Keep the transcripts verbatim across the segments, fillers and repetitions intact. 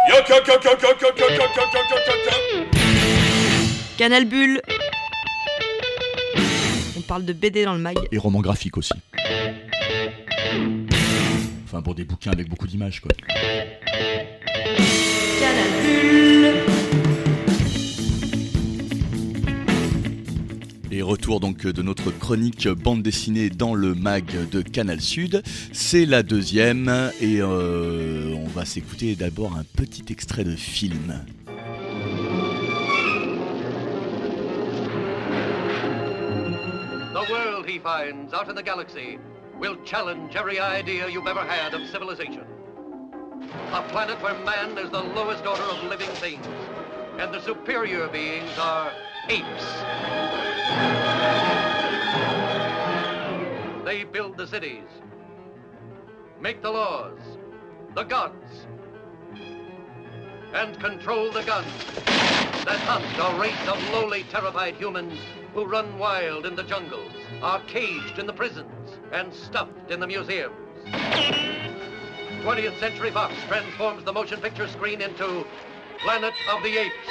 Yo, yo, yo, yo, yo, yo, yo, yo, yo, yo, yo, yo. Canal Bulle. On parle de B D dans le mag. Et roman graphique aussi. Enfin pour des bouquins avec beaucoup d'images quoi. Canal Bulle. Et retour donc de notre chronique bande dessinée dans le mag de Canal Sud. C'est la deuxième et euh, on va s'écouter d'abord un petit extrait de film. The world he finds out in the galaxy will challenge every idea you've ever had of civilization. A planet where man is the lowest order of living things, and the superior beings are apes. They build the cities, make the laws, the gods, and control the guns that hunt a race of lowly, terrified humans who run wild in the jungles, are caged in the prisons, and stuffed in the museums. twentieth Century Fox transforms the motion picture screen into Planet of the Apes.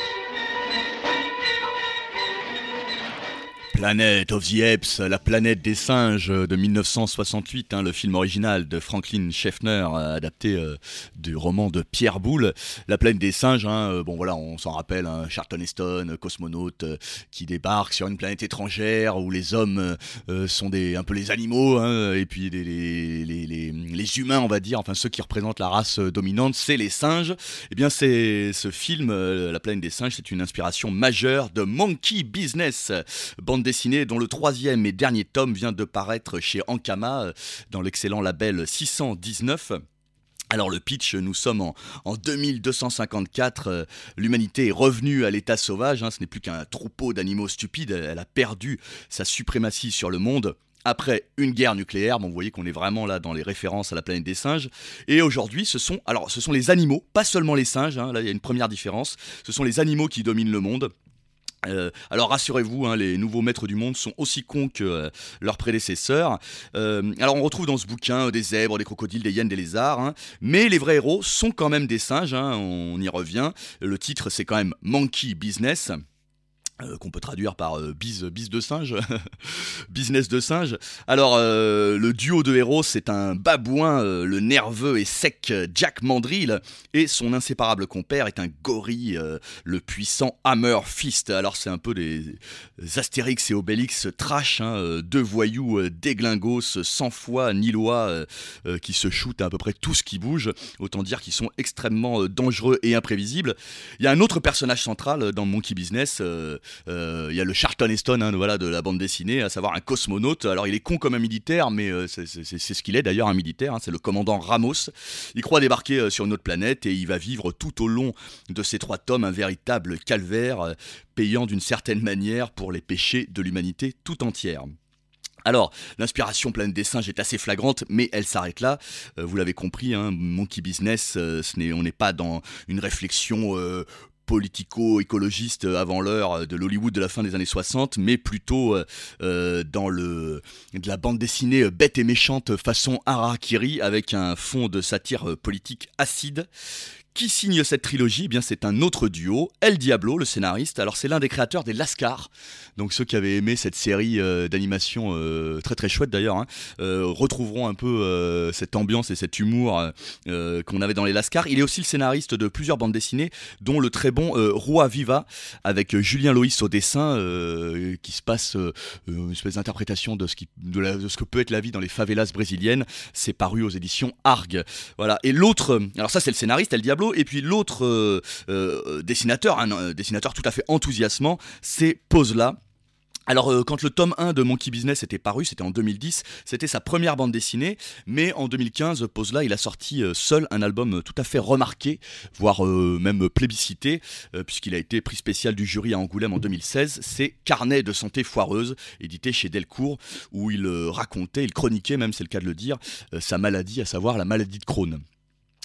Planet of the Apes, la planète des singes de dix-neuf cent soixante-huit, hein, le film original de Franklin Schaffner, adapté euh, du roman de Pierre Boulle. La planète des singes, hein, euh, bon voilà, on s'en rappelle, hein, Charlton Heston, cosmonaute euh, qui débarque sur une planète étrangère où les hommes euh, sont des, un peu les animaux, hein, et puis les, les, les, les, les humains, on va dire, enfin ceux qui représentent la race dominante, c'est les singes. Eh bien, c'est ce film, euh, La planète des singes, c'est une inspiration majeure de Monkey Business, bande dessinée dont le troisième et dernier tome vient de paraître chez Ankama dans l'excellent label six cent dix-neuf. Alors le pitch, nous sommes en, en deux mille deux cent cinquante-quatre, euh, l'humanité est revenue à l'état sauvage, hein, ce n'est plus qu'un troupeau d'animaux stupides, elle a perdu sa suprématie sur le monde. Après une guerre nucléaire, bon, vous voyez qu'on est vraiment là dans les références à la planète des singes. Et aujourd'hui, ce sont, alors, ce sont les animaux, pas seulement les singes, hein, là il y a une première différence, ce sont les animaux qui dominent le monde. Euh, alors rassurez-vous, hein, les nouveaux maîtres du monde sont aussi cons que euh, leurs prédécesseurs. Euh, alors on retrouve dans ce bouquin euh, des zèbres, des crocodiles, des hyènes, des lézards, hein, mais les vrais héros sont quand même des singes, hein, on y revient. Le titre c'est quand même Monkey Business. Euh, qu'on peut traduire par euh, bise, bise de singe, business de singe. Alors, euh, le duo de héros, c'est un babouin, euh, le nerveux et sec Jack Mandrill, et son inséparable compère est un gorille, euh, le puissant Hammer Fist. Alors, c'est un peu des Astérix et Obélix trash, hein, euh, deux voyous euh, déglingos, sans foi ni loi, euh, euh, qui se shootent à, à peu près tout ce qui bouge. Autant dire qu'ils sont extrêmement euh, dangereux et imprévisibles. Il y a un autre personnage central dans Monkey Business, euh, Il euh, y a le Charlton Heston, hein, voilà, de la bande dessinée, à savoir un cosmonaute. Alors il est con comme un militaire, mais euh, c'est, c'est, c'est ce qu'il est d'ailleurs, un militaire, hein, c'est le commandant Ramos. Il croit débarquer euh, sur une autre planète et il va vivre tout au long de ces trois tomes un véritable calvaire, euh, payant d'une certaine manière pour les péchés de l'humanité tout entière. Alors, l'inspiration Planète des singes est assez flagrante, mais elle s'arrête là. Euh, vous l'avez compris, hein, Monkey Business, euh, ce n'est, on n'est pas dans une réflexion Euh, politico-écologiste avant l'heure de l'Hollywood de la fin des années soixante, mais plutôt euh, dans le, de la bande dessinée bête et méchante façon Harakiri, avec un fond de satire politique acide. Qui signe cette trilogie ? Eh bien, c'est un autre duo, El Diablo, le scénariste. Alors, c'est l'un des créateurs des Lascars. Donc, ceux qui avaient aimé cette série euh, d'animation euh, très très chouette d'ailleurs, hein, euh, retrouveront un peu euh, cette ambiance et cet humour euh, qu'on avait dans les Lascars. Il est aussi le scénariste de plusieurs bandes dessinées, dont le très bon euh, Rua Viva, avec Julien Loïs au dessin, euh, qui se passe euh, une espèce d'interprétation de ce, qui, de, la, de ce que peut être la vie dans les favelas brésiliennes. C'est paru aux éditions Arg. Voilà. Et l'autre, alors ça c'est le scénariste, El Diablo. Et puis l'autre euh, euh, dessinateur, un euh, dessinateur tout à fait enthousiasmant, c'est Pozla. Alors euh, quand le tome un de Monkey Business était paru, c'était en deux mille dix, c'était sa première bande dessinée, mais en deux mille quinze, Pozla, il a sorti euh, seul un album tout à fait remarqué, voire euh, même plébiscité, euh, puisqu'il a été prix spécial du jury à Angoulême en deux mille seize, c'est Carnet de santé foireuse, édité chez Delcourt, où il euh, racontait, il chroniquait même, c'est le cas de le dire, euh, sa maladie, à savoir la maladie de Crohn.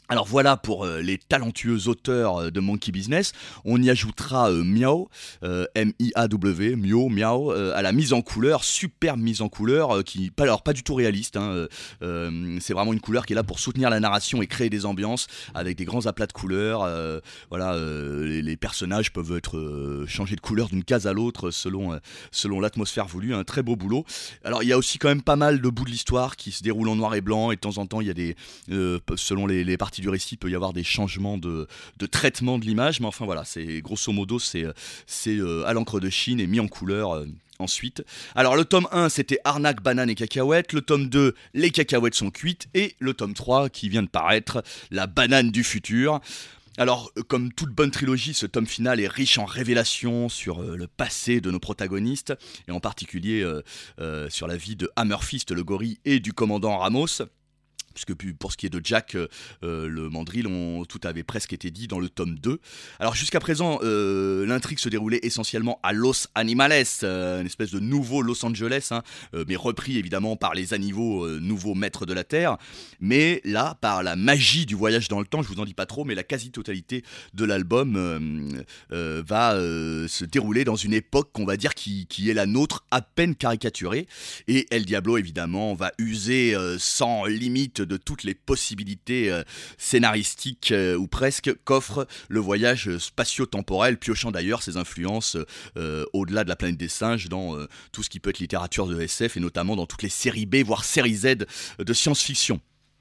Alors voilà pour euh, les talentueux auteurs euh, de Monkey Business. On y ajoutera euh, Miao, euh, M I A W, Miao, Miao, euh, à la mise en couleur, superbe mise en couleur, euh, qui pas alors pas du tout réaliste. Hein, euh, euh, c'est vraiment une couleur qui est là pour soutenir la narration et créer des ambiances avec des grands aplats de couleurs. Euh, voilà, euh, les, les personnages peuvent être euh, changés de couleur d'une case à l'autre selon euh, selon l'atmosphère voulue. Un très beau boulot. Alors il y a aussi quand même pas mal de bouts de l'histoire qui se déroulent en noir et blanc et de temps en temps il y a des euh, selon les, les parties du récit, il peut y avoir des changements de, de traitement de l'image, mais enfin voilà, c'est grosso modo, c'est, c'est euh, à l'encre de Chine et mis en couleur euh, ensuite. Alors le tome un, c'était Arnaque, banane et cacahuètes, le tome deux, les cacahuètes sont cuites, et le tome trois, qui vient de paraître, la banane du futur. Alors, comme toute bonne trilogie, ce tome final est riche en révélations sur euh, le passé de nos protagonistes, et en particulier euh, euh, sur la vie de Hammerfist, le gorille, et du commandant Ramos. Puisque pour ce qui est de Jack, euh, le mandrill, on, tout avait presque été dit dans le tome deux. Alors jusqu'à présent, euh, l'intrigue se déroulait essentiellement à Los Animales, euh, une espèce de nouveau Los Angeles, hein, euh, mais repris évidemment par les animaux euh, nouveaux maîtres de la Terre. Mais là, par la magie du voyage dans le temps, je vous en dis pas trop, mais la quasi-totalité de l'album euh, euh, va euh, se dérouler dans une époque qu'on va dire qui, qui est la nôtre, à peine caricaturée. Et El Diablo, évidemment, va user euh, sans limite de toutes les possibilités euh, scénaristiques euh, ou presque qu'offre le voyage spatio-temporel, piochant d'ailleurs ses influences euh, au-delà de la planète des singes dans euh, tout ce qui peut être littérature de S F et notamment dans toutes les séries B voire séries Z de science-fiction.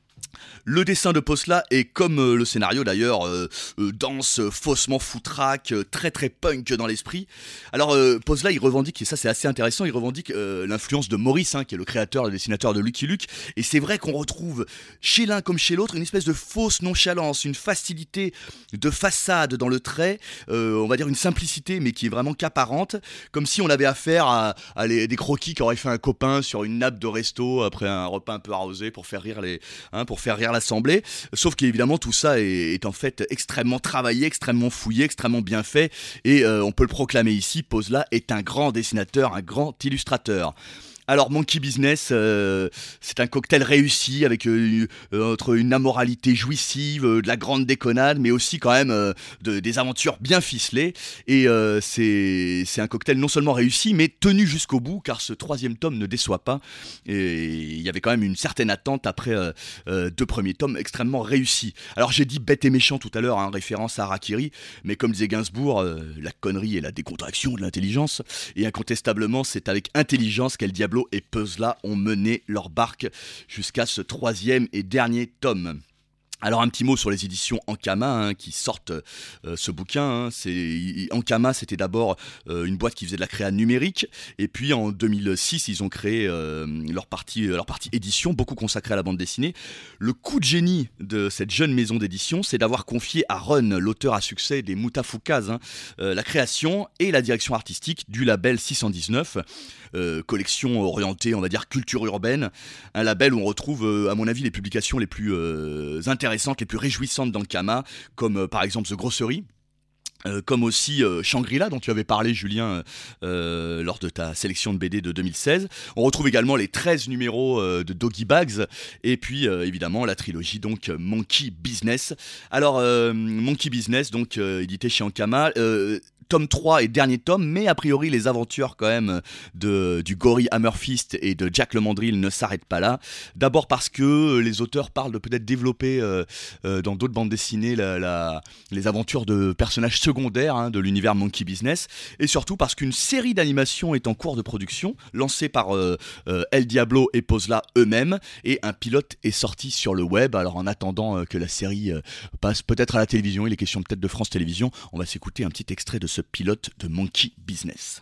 Le dessin de Posla est comme euh, le scénario d'ailleurs euh, euh, dense, faussement foutraque, euh, très très punk dans l'esprit. Alors euh, Posla il revendique, et ça c'est assez intéressant, il revendique euh, l'influence de Maurice, hein, qui est le créateur, le dessinateur de Lucky Luke, et c'est vrai qu'on retrouve chez l'un comme chez l'autre une espèce de fausse nonchalance, une facilité de façade dans le trait, euh, on va dire une simplicité mais qui est vraiment qu'apparente, comme si on avait affaire à, à les, des croquis qu'aurait fait un copain sur une nappe de resto après un repas un peu arrosé pour faire rire les, hein, pour faire rire l'assemblée, sauf qu'évidemment tout ça est, est en fait extrêmement travaillé, extrêmement fouillé, extrêmement bien fait, et euh, on peut le proclamer ici, Posla est un grand dessinateur, un grand illustrateur. Alors Monkey Business, euh, c'est un cocktail réussi avec euh, euh, entre une amoralité jouissive, euh, de la grande déconnade, mais aussi quand même euh, de, des aventures bien ficelées. Et euh, c'est, c'est un cocktail non seulement réussi, mais tenu jusqu'au bout, car ce troisième tome ne déçoit pas. Et il y avait quand même une certaine attente après euh, euh, deux premiers tomes extrêmement réussis. Alors j'ai dit bête et méchant tout à l'heure, hein, référence à Harakiri, mais comme disait Gainsbourg, euh, la connerie est la décontraction de l'intelligence. Et incontestablement, c'est avec intelligence qu'El Diablo et Posla ont mené leur barque jusqu'à ce troisième et dernier tome. Alors un petit mot sur les éditions Ankama, hein, qui sortent euh, ce bouquin. Hein. C'est, Ankama, c'était d'abord euh, une boîte qui faisait de la créa numérique, et puis en deux mille six, ils ont créé euh, leur, partie, leur partie édition, beaucoup consacrée à la bande dessinée. Le coup de génie de cette jeune maison d'édition, c'est d'avoir confié à Run, l'auteur à succès des Mutafukas, hein, euh, la création et la direction artistique du label six cent dix-neuf, euh, collection orientée, on va dire, culture urbaine, un label où on retrouve, euh, à mon avis, les publications les plus euh, intéressantes, les plus réjouissantes d'Ankama, comme euh, par exemple The Grocery, euh, comme aussi euh, Shangri-La, dont tu avais parlé, Julien, euh, lors de ta sélection de B D de deux mille seize. On retrouve également les treize numéros euh, de Doggy Bags, et puis euh, évidemment la trilogie donc Monkey Business. Alors euh, Monkey Business, donc euh, édité chez Ankama, euh, tome trois et dernier tome, mais a priori les aventures quand même de, du gorille Hammerfist et de Jack le Mandrill ne s'arrêtent pas là. D'abord parce que les auteurs parlent de peut-être développer euh, euh, dans d'autres bandes dessinées la, la, les aventures de personnages secondaires, hein, de l'univers Monkey Business, et surtout parce qu'une série d'animations est en cours de production, lancée par euh, euh, El Diablo et Posla eux-mêmes, et un pilote est sorti sur le web. Alors en attendant euh, que la série euh, passe peut-être à la télévision, il est question peut-être de France Télévisions, on va s'écouter un petit extrait de ce pilote de Monkey Business.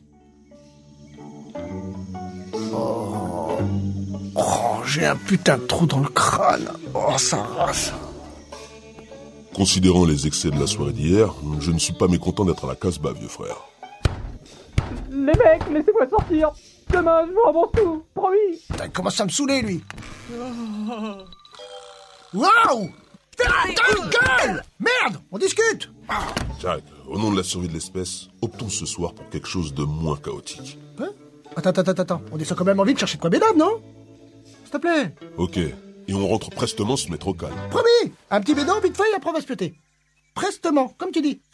Oh, oh, j'ai un putain de trou dans le crâne. Oh, ça rase. Considérant les excès de la soirée d'hier, je ne suis pas mécontent d'être à la casse-bas, vieux frère. Les mecs, laissez-moi sortir. Demain, je vous rembourse tout, promis. Putain, il commence à me saouler, lui. Waouh! Ta gueule! Merde, on discute. Jack, au nom de la survie de l'espèce, optons ce soir pour quelque chose de moins chaotique. Hein? Attends, attends, attends, attends. On descend quand même envie de chercher de quoi bédame, non? S'il te plaît. Ok, et on rentre prestement se mettre au calme. Promis. Un petit bédon, vite fait, et après on va se péter. Prestement, comme tu dis.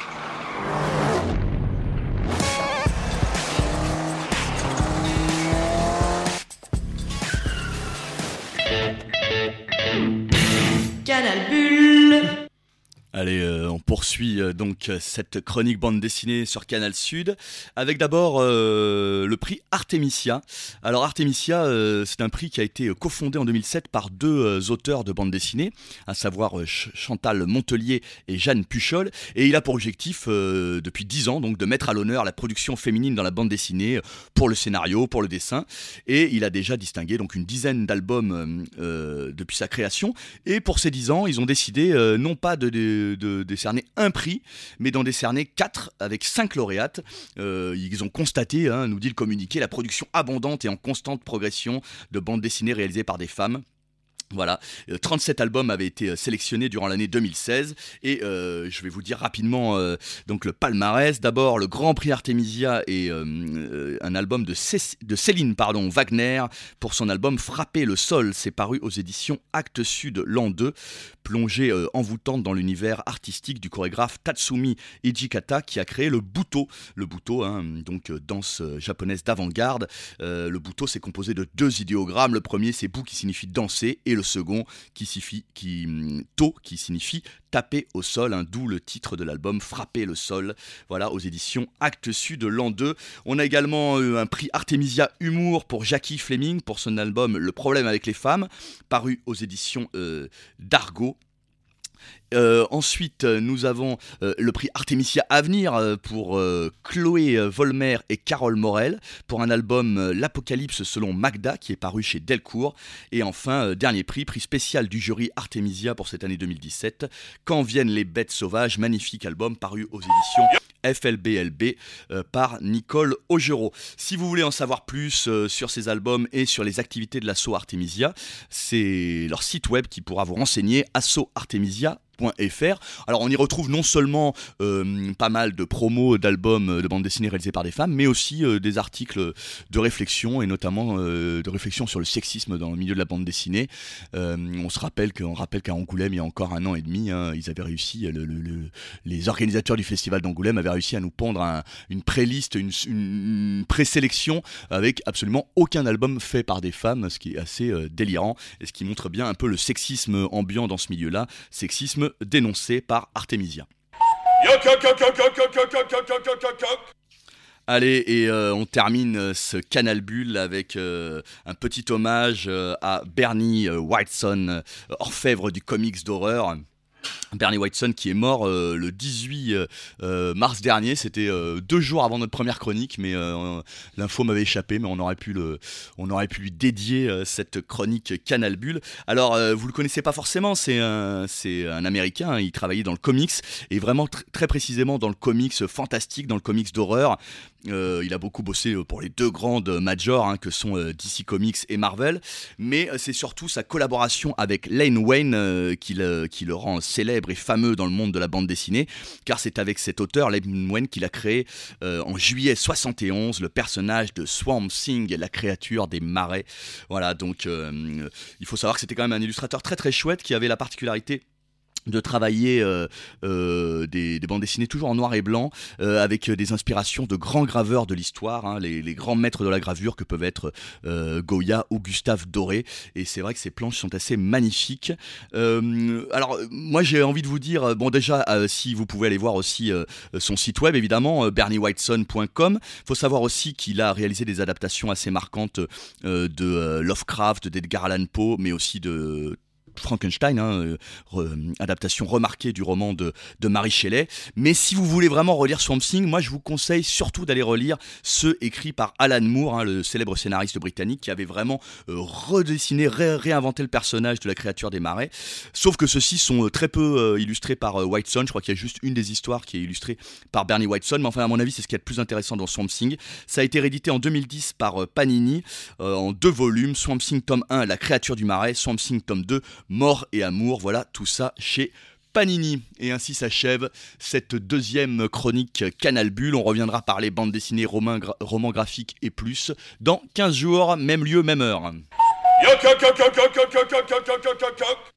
Canal Bulle. Allez, euh, on poursuit euh, donc cette chronique bande dessinée sur Canal Sud avec d'abord euh, le prix Artemisia. Alors Artemisia, euh, c'est un prix qui a été cofondé en deux mille sept par deux euh, auteurs de bande dessinée, à savoir euh, Ch- Chantal Montelier et Jeanne Puchol, et il a pour objectif euh, depuis dix ans donc de mettre à l'honneur la production féminine dans la bande dessinée pour le scénario, pour le dessin, et il a déjà distingué donc une dizaine d'albums euh, depuis sa création, et pour ces dix ans, ils ont décidé euh, non pas de, de de décerner un prix, mais d'en décerner quatre avec cinq lauréates. Euh, ils ont constaté, hein, nous dit le communiqué, la production abondante et en constante progression de bandes dessinées réalisées par des femmes. Voilà, trente-sept albums avaient été sélectionnés durant l'année deux mille seize et euh, je vais vous dire rapidement euh, donc le palmarès. D'abord le Grand Prix Artemisia et euh, un album de, Cé- de Céline pardon, Wagner pour son album Frapper le sol. C'est paru aux éditions Actes Sud l'an deux, plongée euh, envoûtante dans l'univers artistique du chorégraphe Tatsumi Hijikata qui a créé le Buto. Le Buto, hein, donc euh, danse japonaise d'avant-garde. Euh, le Buto c'est composé de deux idéogrammes. Le premier c'est Bu qui signifie danser et le second qui signifie qui, to qui signifie taper au sol, hein, d'où le titre de l'album Frapper le sol. Voilà, aux éditions Actes Sud l'an deux. On a également eu un prix Artemisia Humour pour Jackie Fleming pour son album Le problème avec les femmes, paru aux éditions euh, d'Argo. Euh, ensuite, nous avons euh, le prix Artemisia Avenir euh, pour euh, Chloé euh, Volmer et Carole Morel pour un album euh, L'Apocalypse selon Magda qui est paru chez Delcourt. Et enfin, euh, dernier prix, prix spécial du jury Artemisia pour cette année deux mille dix-sept, Quand viennent les bêtes sauvages, magnifique album paru aux éditions F L B L B euh, par Nicole Augereau. Si vous voulez en savoir plus euh, sur ces albums et sur les activités de l'asso Artemisia, c'est leur site web qui pourra vous renseigner, asso artemisia point f r. Alors on y retrouve non seulement euh, pas mal de promos d'albums de bande dessinée réalisés par des femmes, mais aussi euh, des articles de réflexion et notamment euh, de réflexion sur le sexisme dans le milieu de la bande dessinée. Euh, on se rappelle qu'on rappelle qu'à Angoulême il y a encore un an et demi, hein, ils avaient réussi, le, le, le, les organisateurs du festival d'Angoulême avaient réussi à nous pondre un, une pré-liste, une, une présélection avec absolument aucun album fait par des femmes, ce qui est assez euh, délirant et ce qui montre bien un peu le sexisme ambiant dans ce milieu-là, sexisme dénoncé par Artemisia. Allez, et euh, on termine ce Canal Bulle avec euh, un petit hommage euh, à Bernie euh, Wrightson, euh, orfèvre du comics d'horreur. Bernie Wrightson qui est mort euh, le dix-huit euh, mars dernier, c'était euh, deux jours avant notre première chronique, mais euh, l'info m'avait échappé, mais on aurait pu, le, on aurait pu lui dédier euh, cette chronique Canal Bulle. Alors euh, vous le connaissez pas forcément, c'est un, c'est un Américain, hein, il travaillait dans le comics, et vraiment tr- très précisément dans le comics fantastique, dans le comics d'horreur. Euh, il a beaucoup bossé pour les deux grandes majors hein, que sont euh, D C Comics et Marvel, mais euh, c'est surtout sa collaboration avec Len Wein euh, qui, le, qui le rend célèbre et fameux dans le monde de la bande dessinée, car c'est avec cet auteur, Len Wein, qu'il a créé euh, en juillet soixante et onze le personnage de Swamp Thing, la créature des marais. Voilà, donc euh, il faut savoir que c'était quand même un illustrateur très très chouette qui avait la particularité de travailler euh, euh, des, des bandes dessinées toujours en noir et blanc euh, avec des inspirations de grands graveurs de l'histoire, hein, les, les grands maîtres de la gravure que peuvent être euh, Goya ou Gustave Doré, et c'est vrai que ces planches sont assez magnifiques. Euh, alors moi j'ai envie de vous dire, bon déjà euh, si vous pouvez aller voir aussi euh, son site web évidemment, euh, bernie wrightson point com. Il faut savoir aussi qu'il a réalisé des adaptations assez marquantes euh, de euh, Lovecraft, d'Edgar Allan Poe, mais aussi de Frankenstein, hein, euh, adaptation remarquée du roman de, de Mary Shelley. Mais si vous voulez vraiment relire Swamp Thing, moi je vous conseille surtout d'aller relire ceux écrits par Alan Moore, hein, le célèbre scénariste britannique qui avait vraiment euh, redessiné, ré- réinventé le personnage de la créature des marais. Sauf que ceux-ci sont euh, très peu euh, illustrés par euh, Wrightson. Je crois qu'il y a juste une des histoires qui est illustrée par Bernie Wrightson. Mais enfin, à mon avis, c'est ce qui est le plus intéressant dans Swamp Thing. Ça a été réédité en deux mille dix par euh, Panini euh, en deux volumes. Swamp Thing tome un, La créature du marais. Swamp Thing tome deux, Mort et amour, voilà tout ça chez Panini. Et ainsi s'achève cette deuxième chronique Canal Bulle. On reviendra parler bande dessinée, romans, gra- romans graphiques et plus dans quinze jours, même lieu, même heure. Yok yok yok yok yok yok yok yok yok yok yok yok.